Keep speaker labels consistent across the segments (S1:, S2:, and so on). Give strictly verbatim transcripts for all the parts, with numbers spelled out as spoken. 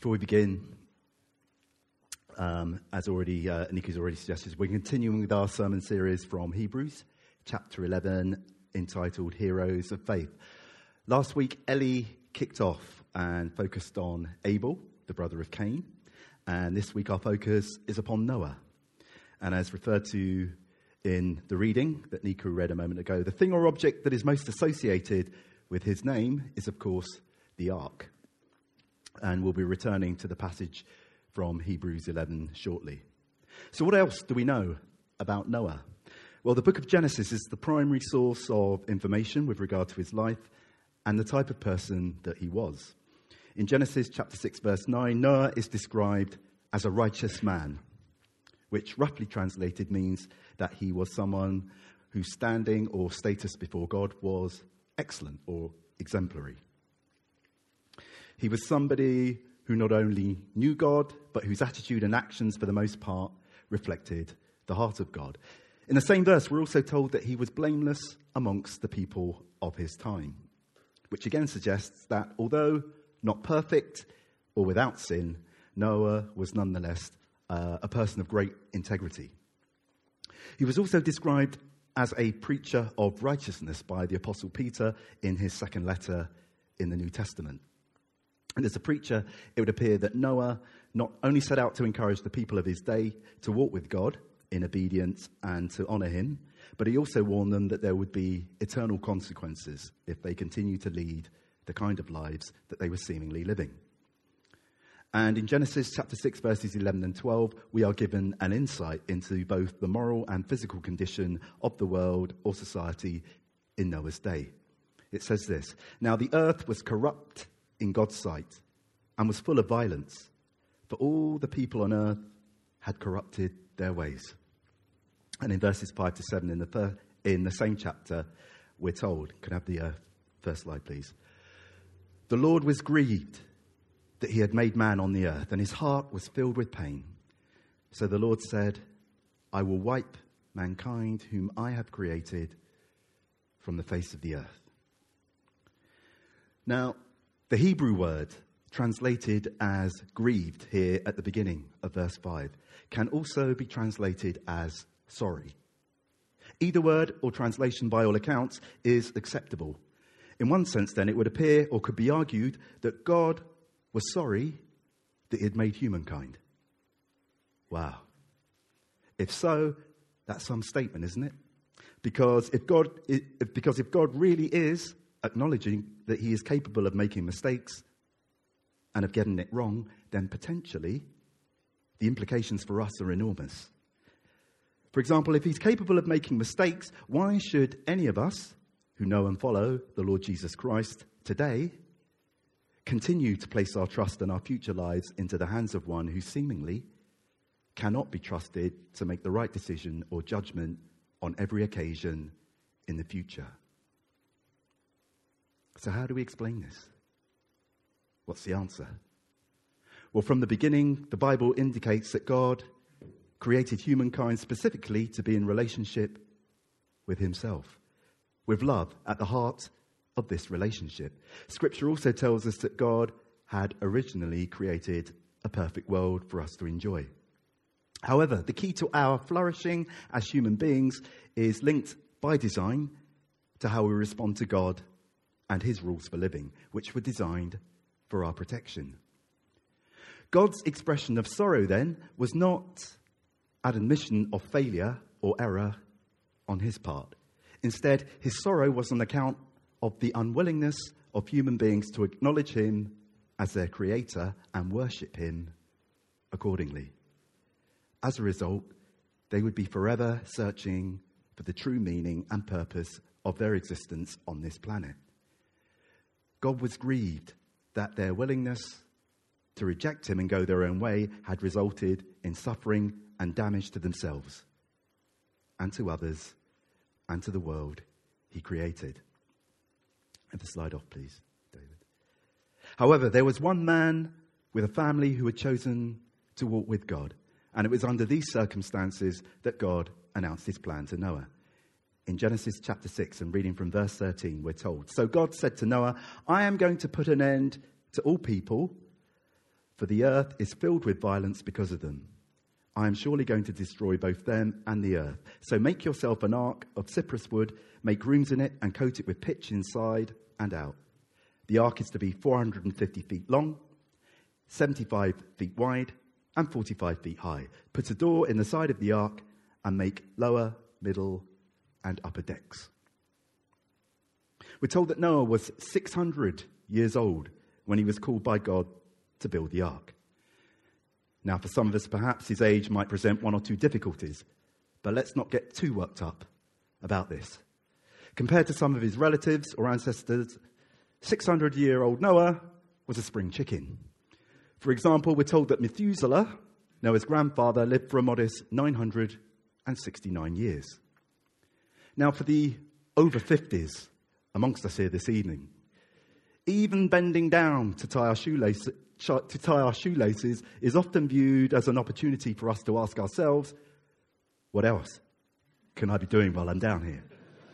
S1: Before we begin, um, as already uh, Niku's already suggested, we're continuing with our sermon series from Hebrews, chapter eleven, entitled Heroes of Faith. Last week, Ellie kicked off and focused on Abel, the brother of Cain, and this week our focus is upon Noah. And as referred to in the reading that Niku read a moment ago, the thing or object that is most associated with his name is, of course, the ark. And we'll be returning to the passage from Hebrews eleven shortly. So what else do we know about Noah? Well, the book of Genesis is the primary source of information with regard to his life and the type of person that he was. In Genesis chapter six, verse nine, Noah is described as a righteous man, which roughly translated means that he was someone whose standing or status before God was excellent or exemplary. He was somebody who not only knew God, but whose attitude and actions, for the most part, reflected the heart of God. In the same verse, we're also told that he was blameless amongst the people of his time, which again suggests that although not perfect or without sin, Noah was nonetheless uh, a person of great integrity. He was also described as a preacher of righteousness by the Apostle Peter in his second letter in the New Testament. And as a preacher, it would appear that Noah not only set out to encourage the people of his day to walk with God in obedience and to honour him, but he also warned them that there would be eternal consequences if they continued to lead the kind of lives that they were seemingly living. And in Genesis chapter six, verses eleven and twelve, we are given an insight into both the moral and physical condition of the world or society in Noah's day. It says this: "Now the earth was corrupt in God's sight and was full of violence, for all the people on earth had corrupted their ways." And in verses five to seven in the fir- in the same chapter, we're told, can I have the uh, first slide, please? "The Lord was grieved that he had made man on the earth, and his heart was filled with pain. So the Lord said, I will wipe mankind whom I have created from the face of the earth." Now, the Hebrew word translated as grieved here at the beginning of verse five can also be translated as sorry. Either word or translation, by all accounts, is acceptable. In one sense, then, it would appear or could be argued that God was sorry that he had made humankind. Wow. If so, that's some statement, isn't it? Because if God, if, because if God really is acknowledging that he is capable of making mistakes and of getting it wrong, then potentially the implications for us are enormous. For example, if he's capable of making mistakes, why should any of us who know and follow the Lord Jesus Christ today continue to place our trust and our future lives into the hands of one who seemingly cannot be trusted to make the right decision or judgment on every occasion in the future? So how do we explain this? What's the answer? Well, from the beginning, the Bible indicates that God created humankind specifically to be in relationship with himself, with love at the heart of this relationship. Scripture also tells us that God had originally created a perfect world for us to enjoy. However, the key to our flourishing as human beings is linked by design to how we respond to God and his rules for living, which were designed for our protection. God's expression of sorrow, then, was not an admission of failure or error on his part. Instead, his sorrow was on account of the unwillingness of human beings to acknowledge him as their creator and worship him accordingly. As a result, they would be forever searching for the true meaning and purpose of their existence on this planet. God was grieved that their willingness to reject him and go their own way had resulted in suffering and damage to themselves and to others and to the world he created. Have the slide off, please, David. However, there was one man with a family who had chosen to walk with God, and it was under these circumstances that God announced his plan to Noah. In Genesis chapter six, and reading from verse thirteen, we're told, "So God said to Noah, I am going to put an end to all people, for the earth is filled with violence because of them. I am surely going to destroy both them and the earth. So make yourself an ark of cypress wood, make rooms in it, and coat it with pitch inside and out. The ark is to be four hundred fifty feet long, seventy-five feet wide, and forty-five feet high. Put a door in the side of the ark and make lower, middle, and upper decks. We're told that Noah was six hundred years old when he was called by God to build the ark. Now, for some of us, perhaps his age might present one or two difficulties, but let's not get too worked up about this. Compared to some of his relatives or ancestors, six hundred year old Noah was a spring chicken. For example, we're told that Methuselah, Noah's grandfather, lived for a modest nine hundred sixty-nine years. Now, for the over fifties amongst us here this evening, even bending down to tie our shoelaces, to tie our shoelaces is often viewed as an opportunity for us to ask ourselves, what else can I be doing while I'm down here?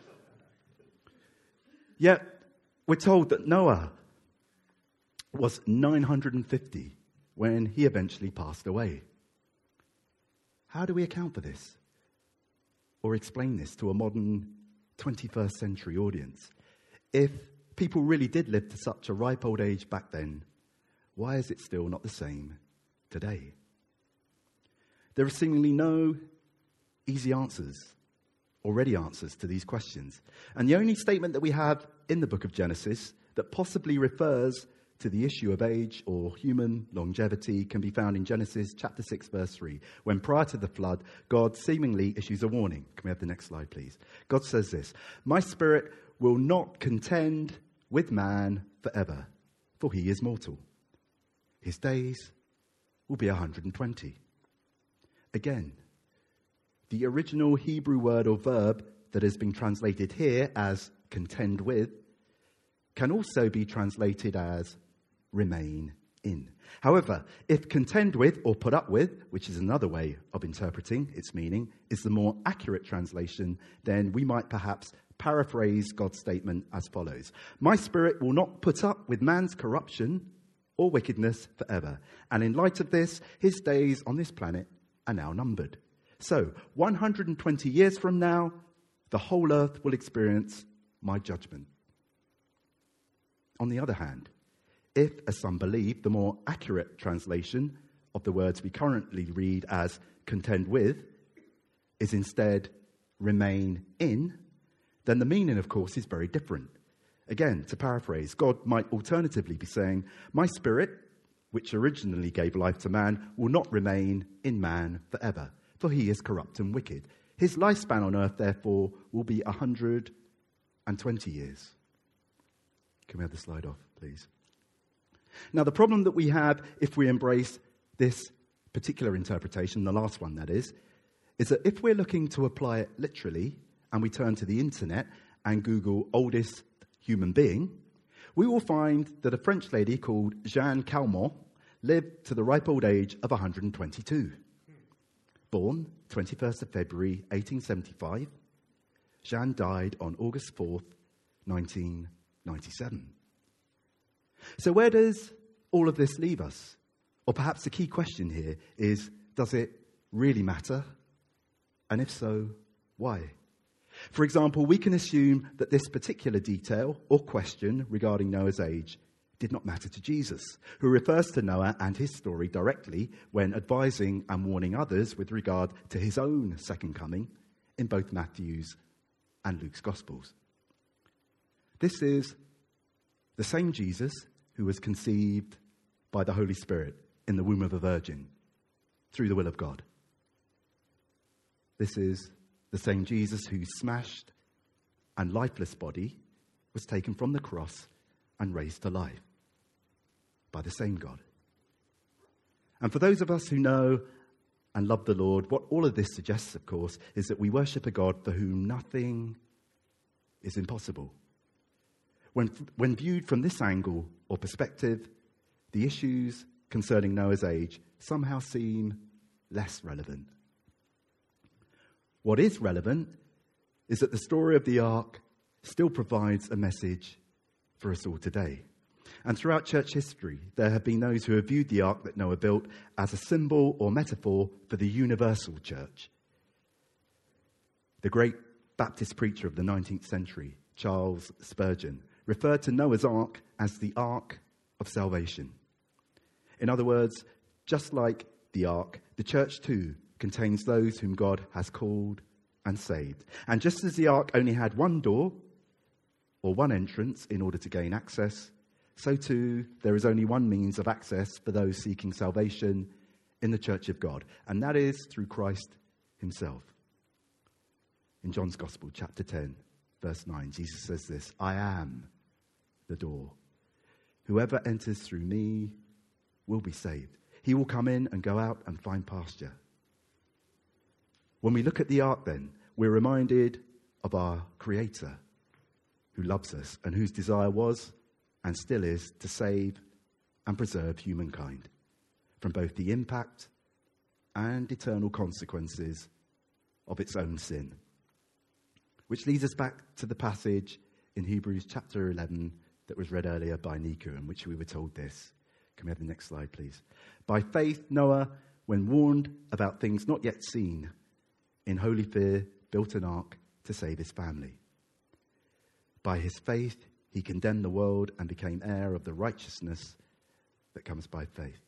S1: Yet, we're told that Noah was nine hundred fifty when he eventually passed away. How do we account for this? Or explain this to a modern twenty-first century audience? If people really did live to such a ripe old age back then, why is it still not the same today? There are seemingly no easy answers, or ready answers to these questions. And the only statement that we have in the book of Genesis that possibly refers to the issue of age or human longevity can be found in Genesis chapter six, verse three, when prior to the flood, God seemingly issues a warning. Can we have the next slide, please? God says this, "My spirit will not contend with man forever, for he is mortal. His days will be one hundred twenty. Again, the original Hebrew word or verb that has been translated here as contend with can also be translated as remain in. However, if contend with or put up with, which is another way of interpreting its meaning, is the more accurate translation, then we might perhaps paraphrase God's statement as follows. My spirit will not put up with man's corruption or wickedness forever. And in light of this, his days on this planet are now numbered. So, one hundred twenty years from now, the whole earth will experience my judgment. On the other hand, if, as some believe, the more accurate translation of the words we currently read as contend with is instead remain in, then the meaning, of course, is very different. Again, to paraphrase, God might alternatively be saying, my spirit, which originally gave life to man, will not remain in man forever, for he is corrupt and wicked. His lifespan on earth, therefore, will be one hundred twenty years. Can we have the slide off, please? Now, the problem that we have if we embrace this particular interpretation, the last one that is, is that if we're looking to apply it literally and we turn to the internet and Google oldest human being, we will find that a French lady called Jeanne Calment lived to the ripe old age of one hundred twenty-two. Born twenty-first of February eighteen seventy-five, Jeanne died on August fourth, nineteen ninety-seven. So where does all of this leave us? Or perhaps the key question here is, does it really matter? And if so, why? For example, we can assume that this particular detail or question regarding Noah's age did not matter to Jesus, who refers to Noah and his story directly when advising and warning others with regard to his own second coming in both Matthew's and Luke's Gospels. This is the same Jesus who was conceived by the Holy Spirit in the womb of a virgin through the will of God. This is the same Jesus whose smashed and lifeless body was taken from the cross and raised to life by the same God. And for those of us who know and love the Lord, what all of this suggests, of course, is that we worship a God for whom nothing is impossible. When, when viewed from this angle or perspective, the issues concerning Noah's age somehow seem less relevant. What is relevant is that the story of the ark still provides a message for us all today. And throughout church history, there have been those who have viewed the ark that Noah built as a symbol or metaphor for the universal church. The great Baptist preacher of the nineteenth century, Charles Spurgeon, referred to Noah's ark as the ark of salvation. In other words, just like the ark, the church too contains those whom God has called and saved. And just as the ark only had one door or one entrance in order to gain access, so too there is only one means of access for those seeking salvation in the church of God, and that is through Christ himself. In John's Gospel, chapter ten, verse nine, Jesus says this, "I am the door. Whoever enters through me will be saved. He will come in and go out and find pasture." When we look at the ark then, we're reminded of our Creator who loves us and whose desire was and still is to save and preserve humankind from both the impact and eternal consequences of its own sin. Which leads us back to the passage in Hebrews chapter eleven that was read earlier by Niku, in which we were told this. Can we have the next slide, please? By faith, Noah, when warned about things not yet seen, in holy fear, built an ark to save his family. By his faith, he condemned the world and became heir of the righteousness that comes by faith.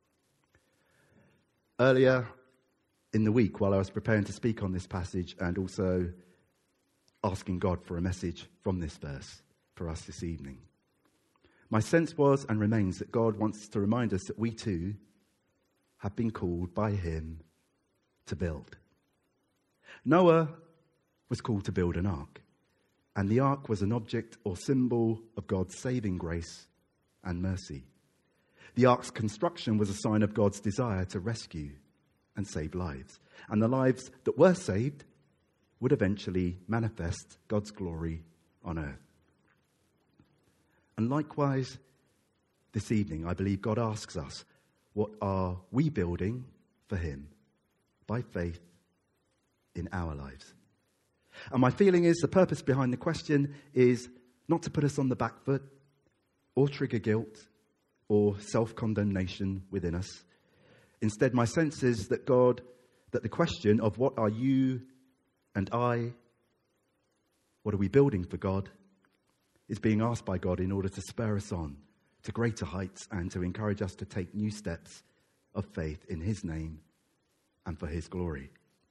S1: Earlier in the week, while I was preparing to speak on this passage and also asking God for a message from this verse for us this evening, my sense was and remains that God wants to remind us that we too have been called by him to build. Noah was called to build an ark, and the ark was an object or symbol of God's saving grace and mercy. The ark's construction was a sign of God's desire to rescue and save lives, and the lives that were saved would eventually manifest God's glory on earth. And likewise, this evening, I believe God asks us, what are we building for him by faith in our lives? And my feeling is the purpose behind the question is not to put us on the back foot or trigger guilt or self-condemnation within us. Instead, my sense is that God, that the question of what are you and I, what are we building for God, is being asked by God in order to spur us on to greater heights and to encourage us to take new steps of faith in his name and for his glory.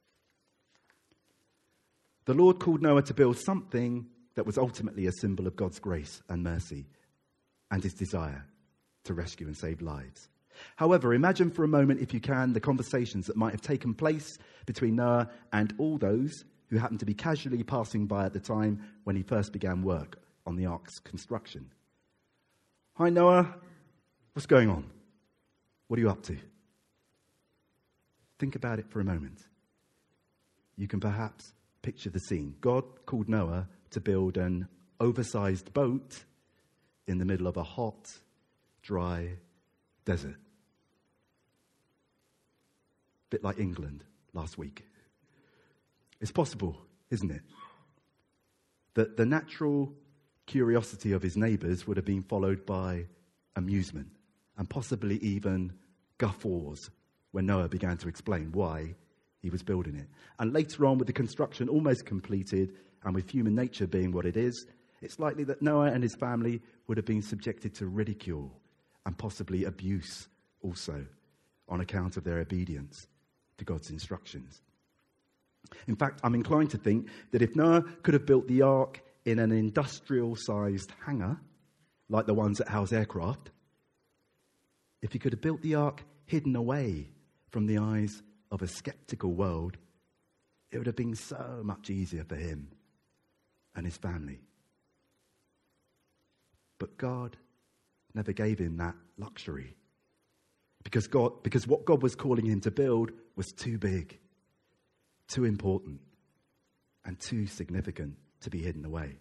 S1: The Lord called Noah to build something that was ultimately a symbol of God's grace and mercy and his desire to rescue and save lives. However, imagine for a moment, if you can, the conversations that might have taken place between Noah and all those who happened to be casually passing by at the time when he first began work on the ark's construction. "Hi, Noah. What's going on? What are you up to?" Think about it for a moment. You can perhaps picture the scene. God called Noah to build an oversized boat in the middle of a hot, dry desert. Bit like England last week. It's possible, isn't it? That the natural curiosity of his neighbours would have been followed by amusement and possibly even guffaws when Noah began to explain why he was building it. And later on, with the construction almost completed and with human nature being what it is, it's likely that Noah and his family would have been subjected to ridicule and possibly abuse also on account of their obedience to God's instructions. In fact, I'm inclined to think that if Noah could have built the ark in an industrial-sized hangar, like the ones that house aircraft, if he could have built the ark hidden away from the eyes of a skeptical world, it would have been so much easier for him and his family. But God never gave him that luxury, because God, because what God was calling him to build was too big, too important, and too significant to be hidden away.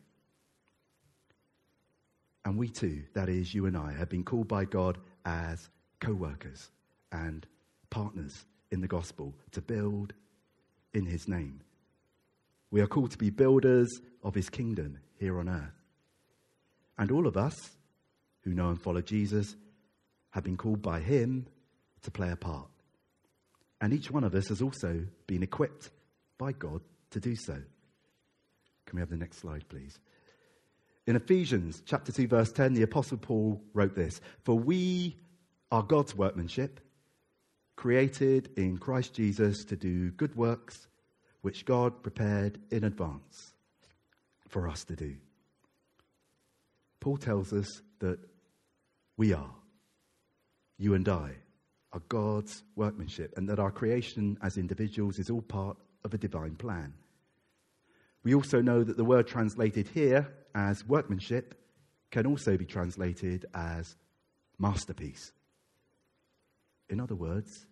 S1: And we too, that is you and I, have been called by God as co-workers and partners in the gospel to build in his name. We are called to be builders of his kingdom here on earth. And all of us who know and follow Jesus have been called by him to play a part. And each one of us has also been equipped by God to do so. Can we have the next slide, please? In Ephesians chapter two, verse ten, the Apostle Paul wrote this: "For we are God's workmanship, created in Christ Jesus to do good works, which God prepared in advance for us to do." Paul tells us that we are, you and I, are God's workmanship, and that our creation as individuals is all part of a divine plan. We also know that the word translated here as workmanship can also be translated as masterpiece. In other words,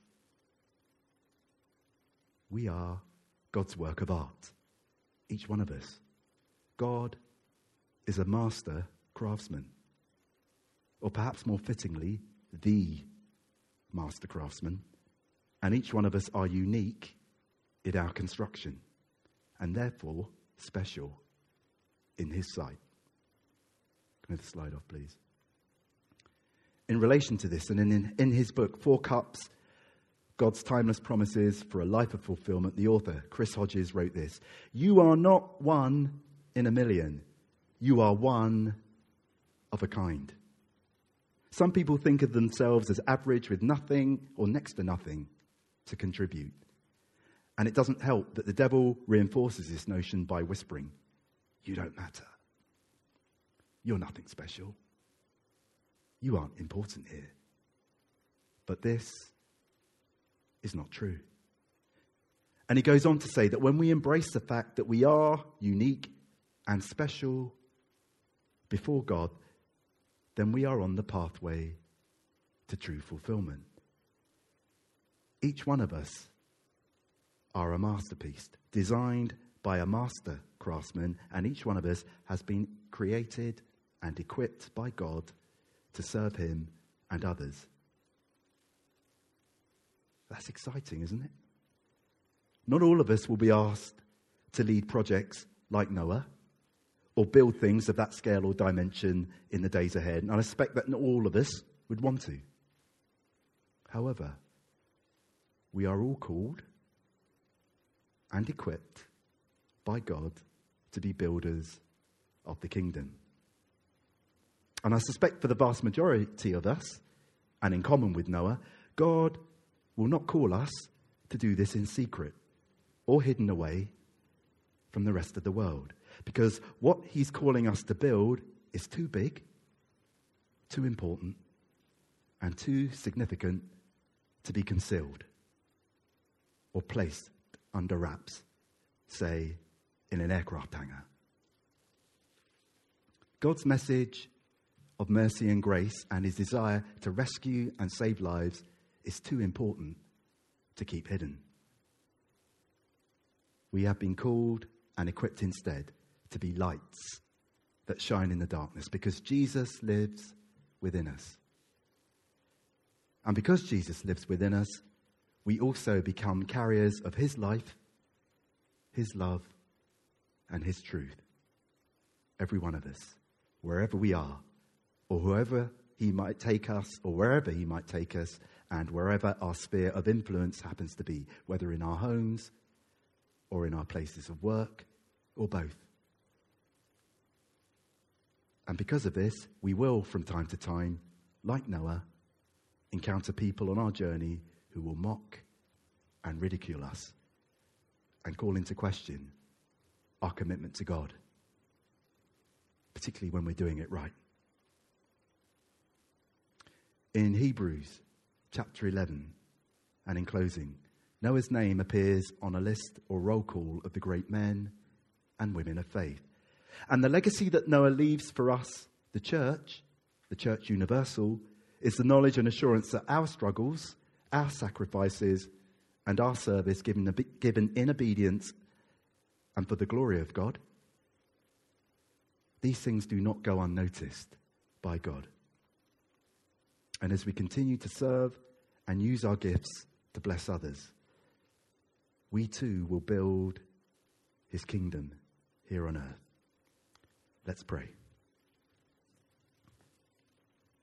S1: we are God's work of art, each one of us. God is a master craftsman, or perhaps more fittingly, the master craftsman, and each one of us are unique in our construction, and therefore special in his sight. Can we have the slide off, please? In relation to this, and in, in his book, Four Cups, God's Timeless Promises for a Life of Fulfillment, the author, Chris Hodges, wrote this: "You are not one in a million. You are one of a kind." Some people think of themselves as average, with nothing or next to nothing to contribute. And it doesn't help that the devil reinforces this notion by whispering, "You don't matter. You're nothing special. You aren't important here." But this is not true. And he goes on to say that when we embrace the fact that we are unique and special before God, then we are on the pathway to true fulfillment. Each one of us are a masterpiece, designed by a master craftsman, and each one of us has been created and equipped by God to serve him and others. That's exciting, isn't it? Not all of us will be asked to lead projects like Noah, or build things of that scale or dimension in the days ahead. And I expect that not all of us would want to. However, we are all called and equipped by God to be builders of the kingdom. And I suspect for the vast majority of us, and in common with Noah, God will not call us to do this in secret or hidden away from the rest of the world. Because what he's calling us to build is too big, too important, and too significant to be concealed or placed under wraps, say, in an aircraft hangar. God's message of mercy and grace and his desire to rescue and save lives is too important to keep hidden. We have been called and equipped instead to be lights that shine in the darkness, because Jesus lives within us. And because Jesus lives within us, we also become carriers of his life, his love, and his truth. Every one of us, wherever we are, or whoever he might take us, or wherever he might take us, and wherever our sphere of influence happens to be, whether in our homes, or in our places of work, or both. And because of this, we will, from time to time, like Noah, encounter people on our journey who will mock and ridicule us and call into question our commitment to God, particularly when we're doing it right. In Hebrews chapter eleven, and in closing, Noah's name appears on a list or roll call of the great men and women of faith. And the legacy that Noah leaves for us, the church, the church universal, is the knowledge and assurance that our struggles, our sacrifices, and our service given, given in obedience and for the glory of God, these things do not go unnoticed by God. And as we continue to serve and use our gifts to bless others, we too will build his kingdom here on earth. Let's pray.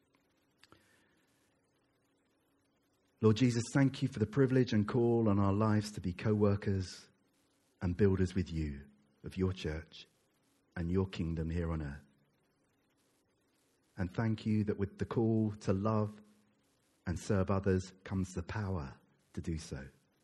S1: Lord Jesus, thank you for the privilege and call on our lives to be co-workers and builders with you of your church and your kingdom here on earth. And thank you that with the call to love and serve others comes the power to do so.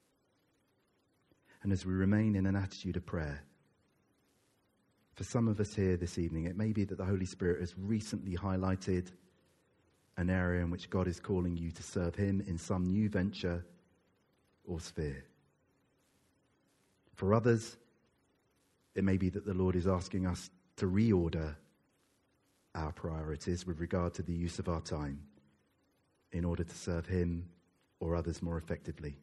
S1: And as we remain in an attitude of prayer, for some of us here this evening, it may be that the Holy Spirit has recently highlighted an area in which God is calling you to serve him in some new venture or sphere. For others, it may be that the Lord is asking us to reorder our priorities with regard to the use of our time in order to serve him or others more effectively.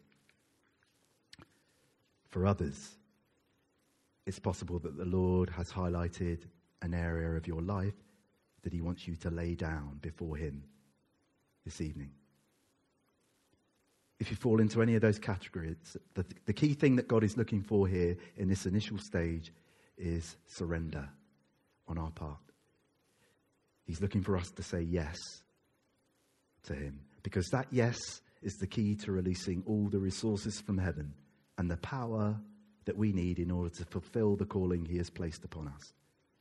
S1: For others, it's possible that the Lord has highlighted an area of your life that he wants you to lay down before him this evening. If you fall into any of those categories, the, the key thing that God is looking for here in this initial stage is surrender on our part. He's looking for us to say yes to him, because that yes is the key to releasing all the resources from heaven and the power that we need in order to fulfill the calling he has placed upon us.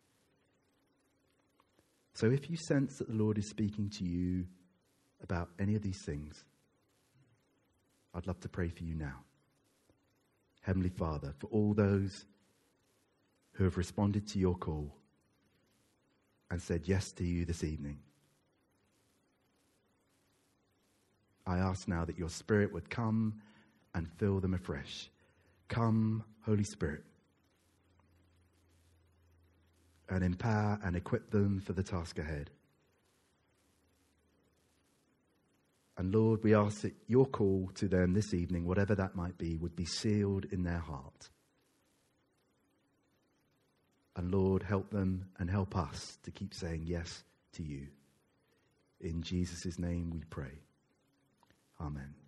S1: So if you sense that the Lord is speaking to you about any of these things, I'd love to pray for you now. Heavenly Father, for all those who have responded to your call and said yes to you this evening, I ask now that your Spirit would come and fill them afresh. Come, Holy Spirit, and empower and equip them for the task ahead. And Lord, we ask that your call to them this evening, whatever that might be, would be sealed in their heart. And Lord, help them and help us to keep saying yes to you. In Jesus' name we pray. Amen.